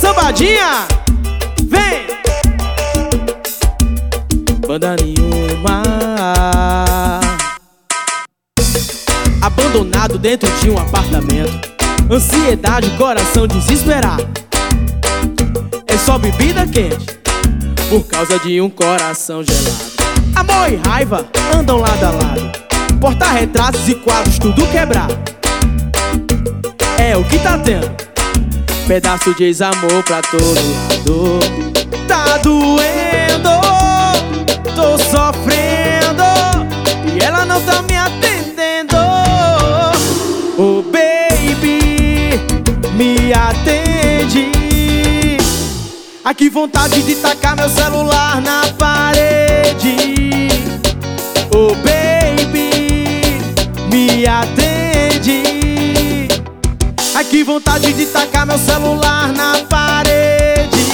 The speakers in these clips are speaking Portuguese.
sambadinha, vem! Banda nenhuma. Abandonado dentro de um apartamento, ansiedade, coração desesperado. É só bebida quente por causa de um coração gelado. Amor e raiva andam lado a lado, porta-retratos e quadros tudo quebrado. É o que tá tendo, pedaço de ex-amor pra todo lado. Tá doendo, tô sofrendo e ela não tá me atendendo. Oh baby, me atende. Ai que vontade de tacar meu celular na parede. Oh baby, me atende. Ai que vontade de tacar meu celular na parede.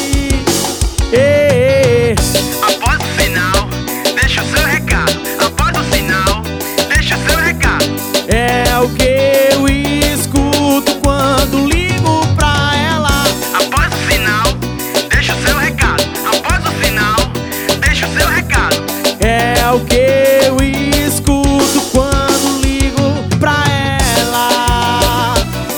Após o sinal, deixa o seu recado. Após o sinal, deixa o seu recado. É o que eu escuto quando ligo pra ela. Após o sinal, deixa o seu recado. Após o sinal, deixa o seu recado. É o que eu escuto quando ligo pra ela.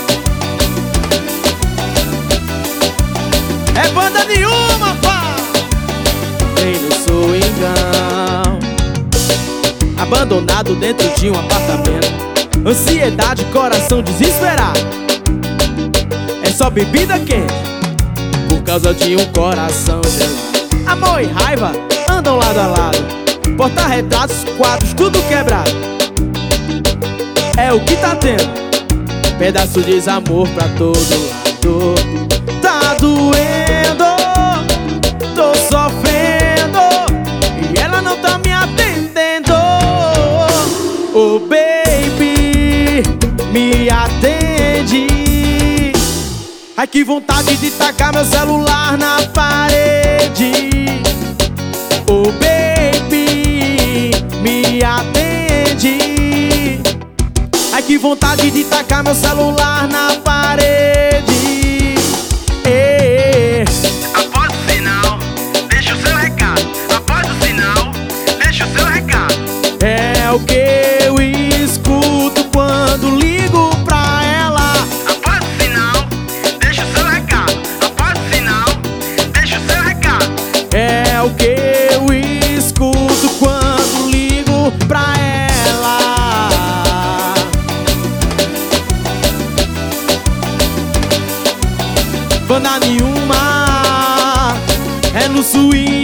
É banda nenhuma, pá! Nem no swingão. Abandonado dentro de um apartamento, ansiedade, coração desesperado. É só bebida quente por causa de um coração gelado. Amor e raiva andam lado a lado, porta-retratos, quadros, tudo quebrado. É o que tá tendo, pedaço de desamor pra todo lado. Tá doendo, tô sofrendo e ela não tá me atendendo. Oh baby, me atende. Ai que vontade de tacar meu celular na parede. Oh baby, me atende. Ai que vontade de tacar meu celular na parede. Após o sinal, deixa o seu recado. Após o sinal, deixa o seu recado. É o que eu escuto quando ligo pra ela. Após o sinal, deixa o seu recado. Após o sinal, deixa o seu recado. É o que eu escuto quando ligo pra ela. Banda nenhuma, é no swing.